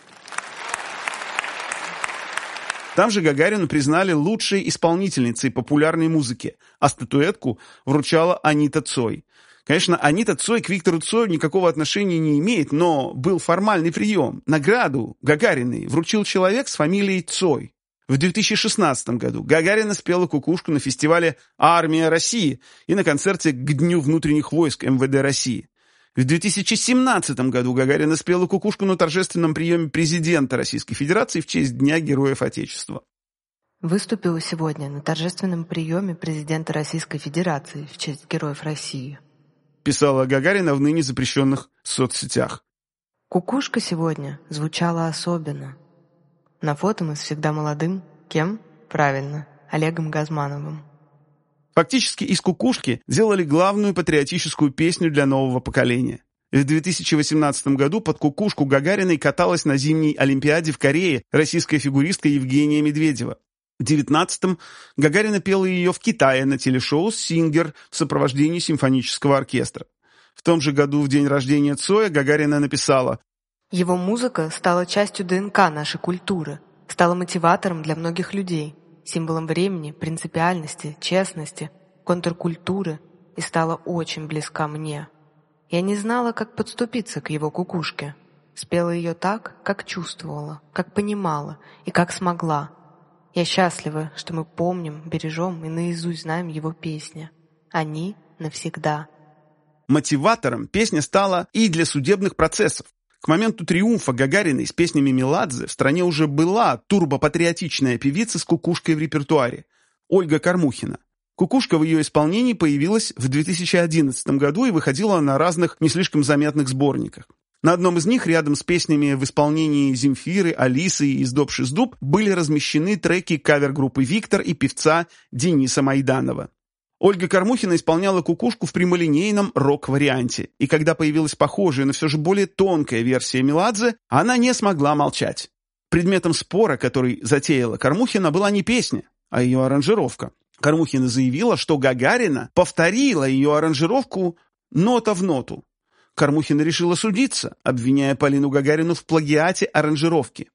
Там же Гагарину признали лучшей исполнительницей популярной музыки, а статуэтку вручала Анита Цой. Конечно, Анита Цой к Виктору Цою никакого отношения не имеет, но был формальный прием. Награду Гагариной вручил человек с фамилией Цой. В 2016 году Гагарина спела «Кукушку» на фестивале «Армия России» и на концерте к Дню внутренних войск МВД России. В 2017 году Гагарина спела «Кукушку» на торжественном приеме президента Российской Федерации в честь Дня Героев Отечества. Выступила сегодня на торжественном приеме президента Российской Федерации в честь Героев России. Писала Гагарина в ныне запрещенных соцсетях. «Кукушка» сегодня звучала особенно. На фото мы всегда молодым. Кем? Правильно, Олегом Газмановым. Фактически из «Кукушки» сделали главную патриотическую песню для нового поколения. В 2018 году под «Кукушку» Гагариной каталась на зимней Олимпиаде в Корее российская фигуристка Евгения Медведева. В 2019-м Гагарина пела ее в Китае на телешоу «Сингер» в сопровождении симфонического оркестра. В том же году, в день рождения Цоя, Гагарина написала: «Его музыка стала частью ДНК нашей культуры, стала мотиватором для многих людей, символом времени, принципиальности, честности, контркультуры и стала очень близка мне. Я не знала, как подступиться к его «Кукушке». Спела ее так, как чувствовала, как понимала и как смогла. Я счастлива, что мы помним, бережем и наизусть знаем его песни. Они навсегда». Мотиватором песня стала и для судебных процессов. К моменту триумфа Гагариной с песнями Меладзе в стране уже была турбопатриотичная певица с кукушкой в репертуаре – Ольга Кормухина. Кукушка в ее исполнении появилась в 2011 году и выходила на разных не слишком заметных сборниках. На одном из них, рядом с песнями в исполнении Земфиры, Алисы и Издоб-Шиздуб, были размещены треки кавер-группы «Виктор» и певца Дениса Майданова. Ольга Кормухина исполняла кукушку в прямолинейном рок-варианте, и когда появилась похожая, но все же более тонкая версия Меладзе, она не смогла молчать. Предметом спора, который затеяла Кормухина, была не песня, а ее аранжировка. Кормухина заявила, что Гагарина повторила ее аранжировку нота в ноту. Кормухина решила судиться, обвиняя Полину Гагарину в плагиате аранжировки.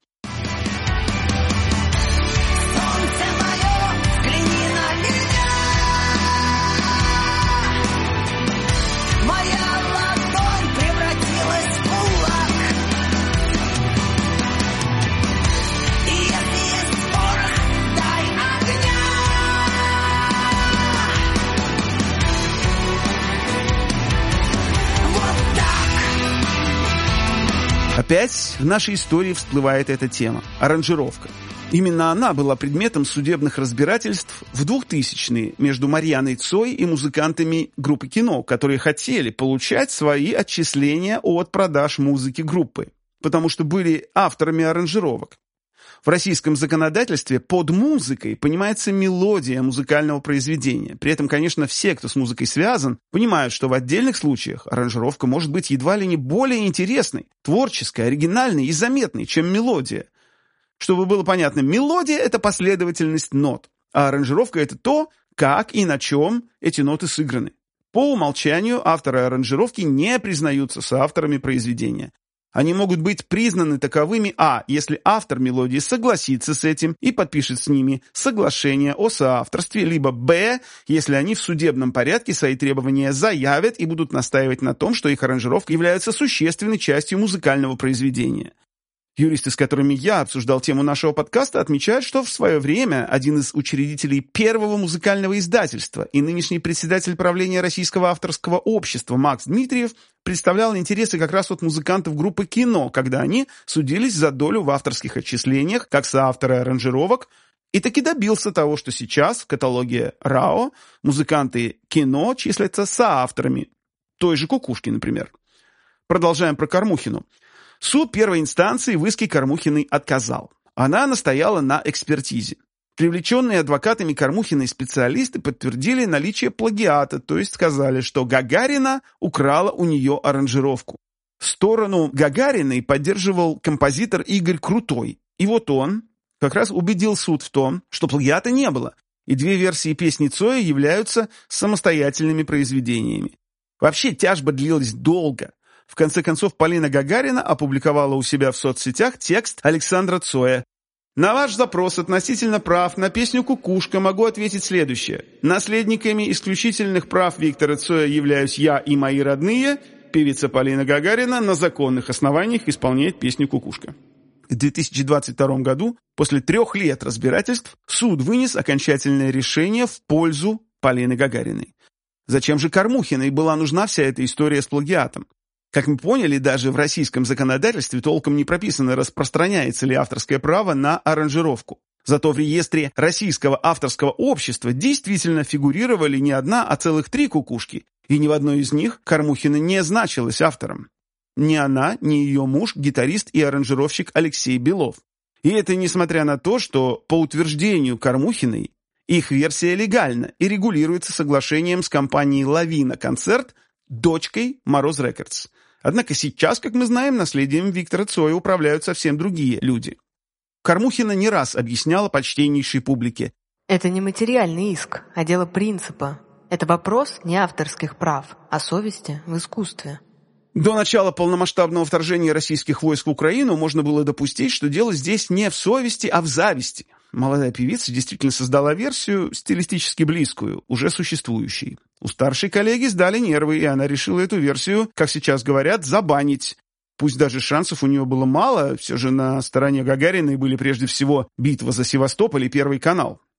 Опять в нашей истории всплывает эта тема – аранжировка. Именно она была предметом судебных разбирательств в 2000-е между Марьяной Цой и музыкантами группы «Кино», которые хотели получать свои отчисления от продаж музыки группы, потому что были авторами аранжировок. В российском законодательстве под музыкой понимается мелодия музыкального произведения. При этом, конечно, все, кто с музыкой связан, понимают, что в отдельных случаях аранжировка может быть едва ли не более интересной, творческой, оригинальной и заметной, чем мелодия. Чтобы было понятно, мелодия – это последовательность нот, а аранжировка – это то, как и на чем эти ноты сыграны. По умолчанию авторы аранжировки не признаются соавторами произведения. Они могут быть признаны таковыми, если автор мелодии согласится с этим и подпишет с ними соглашение о соавторстве, либо если они в судебном порядке свои требования заявят и будут настаивать на том, что их аранжировка является существенной частью музыкального произведения. Юристы, с которыми я обсуждал тему нашего подкаста, отмечают, что в свое время один из учредителей первого музыкального издательства и нынешний председатель правления Российского авторского общества Макс Дмитриев представлял интересы как раз от музыкантов группы «Кино», когда они судились за долю в авторских отчислениях, как соавторы аранжировок, и таки добился того, что сейчас в каталоге РАО музыканты «Кино» числятся соавторами той же «Кукушки», например. Продолжаем про Кормухину. Суд первой инстанции в иске Кормухиной отказал. Она настояла на экспертизе. Привлеченные адвокатами Кормухиной специалисты подтвердили наличие плагиата, то есть сказали, что Гагарина украла у нее аранжировку. Сторону Гагариной поддерживал композитор Игорь Крутой. И вот он как раз убедил суд в том, что плагиата не было, и две версии песни Цоя являются самостоятельными произведениями. Вообще тяжба длилась долго. В конце концов, Полина Гагарина опубликовала у себя в соцсетях текст Александра Цоя. На ваш запрос относительно прав на песню «Кукушка» могу ответить следующее. Наследниками исключительных прав Виктора Цоя являюсь я и мои родные. Певица Полина Гагарина на законных основаниях исполняет песню «Кукушка». В 2022 году, после 3 лет разбирательств, суд вынес окончательное решение в пользу Полины Гагариной. Зачем же Кормухиной была нужна вся эта история с плагиатом? Как мы поняли, даже в российском законодательстве толком не прописано, распространяется ли авторское право на аранжировку. Зато в реестре Российского авторского общества действительно фигурировали не одна, а целых 3 кукушки, и ни в одной из них Кормухина не значилась автором. Ни она, ни ее муж, гитарист и аранжировщик Алексей Белов. И это несмотря на то, что, по утверждению Кормухиной, их версия легальна и регулируется соглашением с компанией «Лавина Концерт», дочкой Мороз Рекордс. Однако сейчас, как мы знаем, наследием Виктора Цоя управляют совсем другие люди. Кормухина не раз объясняла почтеннейшей публике. Это не материальный иск, а дело принципа. Это вопрос не авторских прав, а совести в искусстве. До начала полномасштабного вторжения российских войск в Украину можно было допустить, что дело здесь не в совести, а в зависти. Молодая певица действительно создала версию, стилистически близкую, уже существующей. У старшей коллеги сдали нервы, и она решила эту версию, как сейчас говорят, забанить. Пусть даже шансов у нее было мало, все же на стороне Гагариной были прежде всего «Битва за Севастополь» и «Первый канал».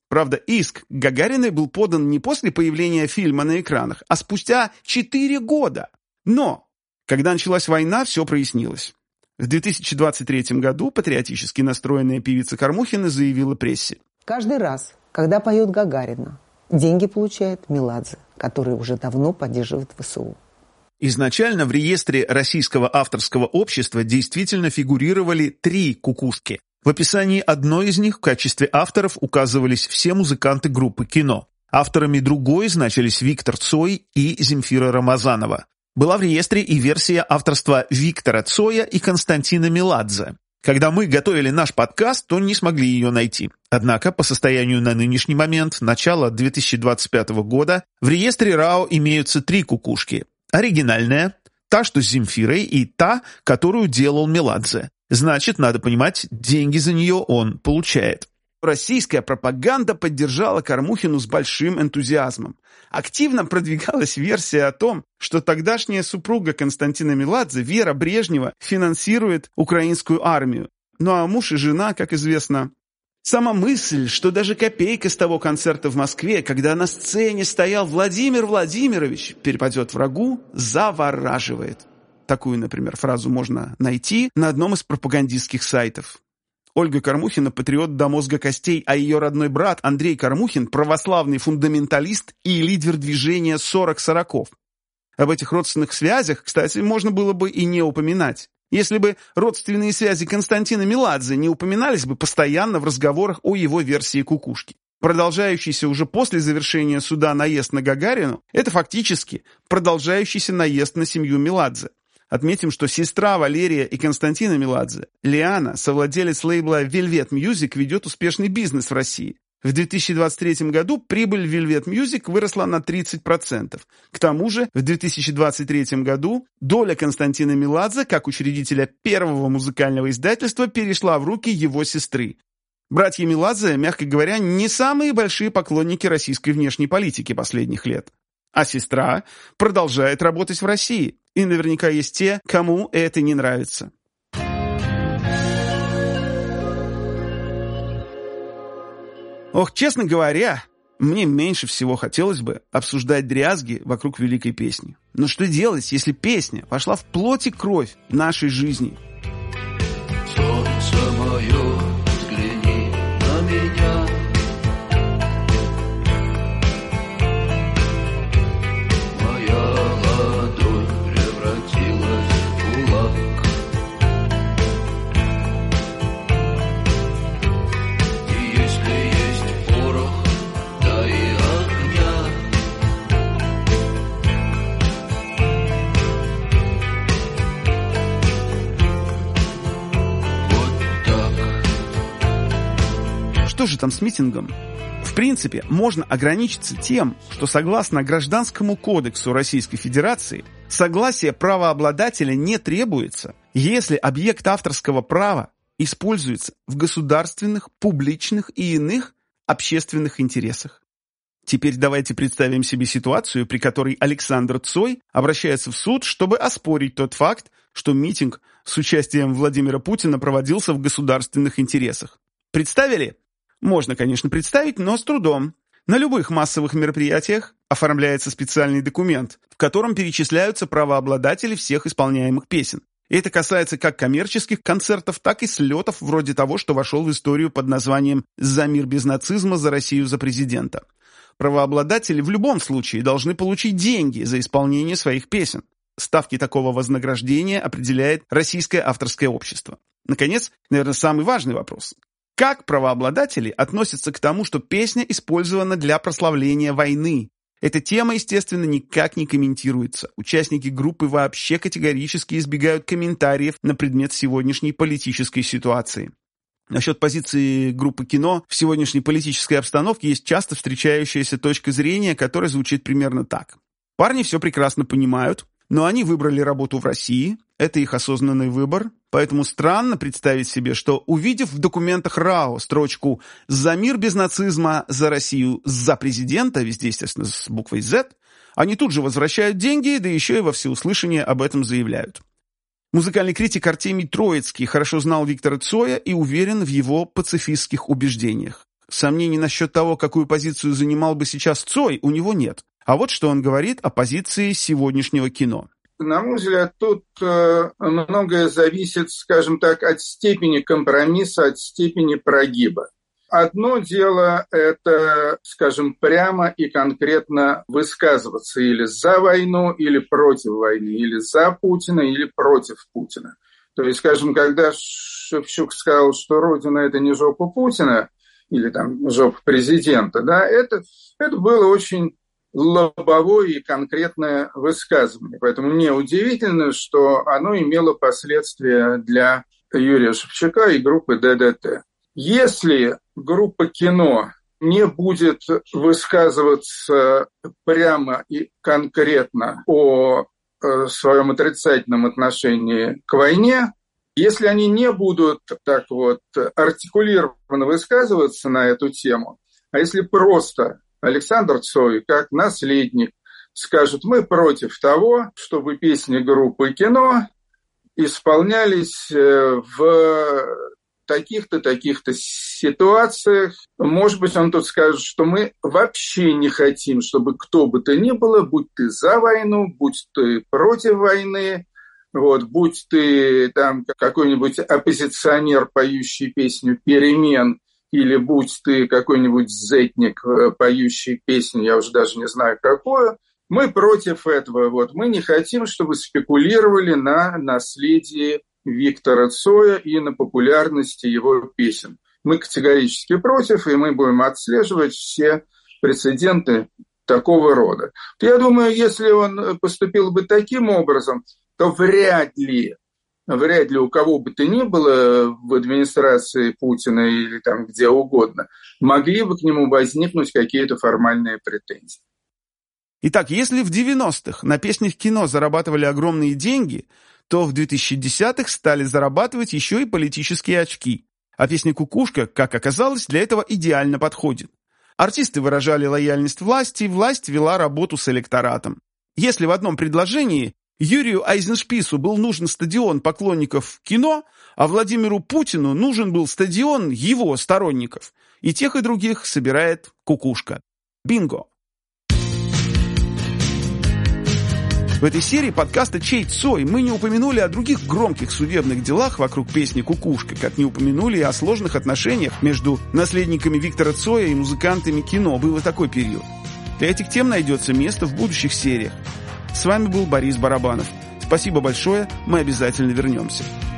Правда, иск к Гагариной был подан не после появления фильма на экранах, а спустя 4 года. Но, когда началась война, все прояснилось. В 2023 году патриотически настроенная певица Кормухина заявила прессе: «Каждый раз, когда поет Гагарина, деньги получает Меладзе, который уже давно поддерживает ВСУ». Изначально в реестре Российского авторского общества действительно фигурировали 3 кукушки. В описании одной из них в качестве авторов указывались все музыканты группы «Кино». Авторами другой значились Виктор Цой и Земфира Рамазанова. Была в реестре и версия авторства Виктора Цоя и Константина Меладзе. Когда мы готовили наш подкаст, то не смогли ее найти. Однако, по состоянию на нынешний момент, начала 2025 года, в реестре РАО имеются 3 кукушки. Оригинальная, та, что с Земфирой, и та, которую делал Меладзе. Значит, надо понимать, деньги за нее он получает. Российская пропаганда поддержала Кормухину с большим энтузиазмом. Активно продвигалась версия о том, что тогдашняя супруга Константина Меладзе, Вера Брежнева, финансирует украинскую армию. Ну а муж и жена, как известно. Сама мысль, что даже копейка с того концерта в Москве, когда на сцене стоял Владимир Владимирович, перепадет врагу, завораживает. Такую, например, фразу можно найти на одном из пропагандистских сайтов. Ольга Кормухина – патриот до мозга костей, а ее родной брат Андрей Кормухин – православный фундаменталист и лидер движения 40-40. Об этих родственных связях, кстати, можно было бы и не упоминать. Если бы родственные связи Константина Меладзе не упоминались бы постоянно в разговорах о его версии кукушки. Продолжающийся уже после завершения суда наезд на Гагарину – это фактически продолжающийся наезд на семью Меладзе. Отметим, что сестра Валерия и Константина Меладзе, Лиана, совладелец лейбла Velvet Music, ведет успешный бизнес в России. В 2023 году прибыль Velvet Music выросла на 30%. К тому же в 2023 году доля Константина Меладзе, как учредителя первого музыкального издательства, перешла в руки его сестры. Братья Меладзе, мягко говоря, не самые большие поклонники российской внешней политики последних лет. А сестра продолжает работать в России. И наверняка есть те, кому это не нравится. Ох, честно говоря, мне меньше всего хотелось бы обсуждать дрязги вокруг великой песни. Но что делать, если песня вошла в плоть и кровь нашей жизни? Солнце мое, взгляни на меня. Что же там с митингом? В принципе, можно ограничиться тем, что согласно Гражданскому кодексу Российской Федерации согласие правообладателя не требуется, если объект авторского права используется в государственных, публичных и иных общественных интересах. Теперь давайте представим себе ситуацию, при которой Александр Цой обращается в суд, чтобы оспорить тот факт, что митинг с участием Владимира Путина проводился в государственных интересах. Представили? Можно, конечно, представить, но с трудом. На любых массовых мероприятиях оформляется специальный документ, в котором перечисляются правообладатели всех исполняемых песен. И это касается как коммерческих концертов, так и слетов вроде того, что вошел в историю под названием «За мир без нацизма, за Россию, за президента». Правообладатели в любом случае должны получить деньги за исполнение своих песен. Ставки такого вознаграждения определяет Российское авторское общество. Наконец, наверное, самый важный вопрос. Как правообладатели относятся к тому, что песня использована для прославления войны? Эта тема, естественно, никак не комментируется. Участники группы вообще категорически избегают комментариев на предмет сегодняшней политической ситуации. Насчет позиции группы «Кино» в сегодняшней политической обстановке есть часто встречающаяся точка зрения, которая звучит примерно так. Парни все прекрасно понимают, но они выбрали работу в России, это их осознанный выбор, поэтому странно представить себе, что, увидев в документах РАО строчку «За мир без нацизма, за Россию, за президента», везде, естественно, с буквой «З», они тут же возвращают деньги, да еще и во всеуслышание об этом заявляют. Музыкальный критик Артемий Троицкий хорошо знал Виктора Цоя и уверен в его пацифистских убеждениях. сомнений насчет того, какую позицию занимал бы сейчас Цой, у него нет. А вот что он говорит о позиции сегодняшнего кино. На мой взгляд, тут многое зависит, скажем так, от степени компромисса, от степени прогиба. Одно дело – это, скажем, прямо и конкретно высказываться или за войну, или против войны, или за Путина, или против Путина. То есть, скажем, когда Шевчук сказал, что Родина – это не жопа Путина, или там жопа президента, да, это было очень лобовое и конкретное высказывание. Поэтому неудивительно, что оно имело последствия для Юрия Шевчука и группы ДДТ. Если группа «Кино» не будет высказываться прямо и конкретно о своем отрицательном отношении к войне, если они не будут так вот артикулированно высказываться на эту тему, а если просто Александр Цой, как наследник, скажет: мы против того, чтобы песни группы «Кино» исполнялись в таких-то ситуациях. Может быть, он тут скажет, что мы вообще не хотим, чтобы кто бы то ни было, будь ты за войну, будь ты против войны, вот, будь ты там какой-нибудь оппозиционер, поющий песню «Перемен», или будь ты какой-нибудь зетник, поющий песню, я уже даже не знаю какую, мы против этого. Вот. Мы не хотим, чтобы спекулировали на наследии Виктора Цоя и на популярности его песен. Мы категорически против, и мы будем отслеживать все прецеденты такого рода. Я думаю, если он поступил бы таким образом, то вряд ли у кого бы то ни было в администрации Путина или там где угодно, могли бы к нему возникнуть какие-то формальные претензии. Итак, если в 90-х на песнях «Кино» зарабатывали огромные деньги, то в 2010-х стали зарабатывать еще и политические очки. А песня «Кукушка», как оказалось, для этого идеально подходит. Артисты выражали лояльность власти, власть вела работу с электоратом. Если в одном предложении Юрию Айзеншпису был нужен стадион поклонников «Кино», а Владимиру Путину нужен был стадион его сторонников, и тех, и других собирает «Кукушка». Бинго! В этой серии подкаста «Чей Цой» мы не упомянули о других громких судебных делах вокруг песни «Кукушка», как не упомянули и о сложных отношениях между наследниками Виктора Цоя и музыкантами «Кино». Был и такой период. Для этих тем найдется место в будущих сериях. С вами был Борис Барабанов. Спасибо большое, мы обязательно вернемся.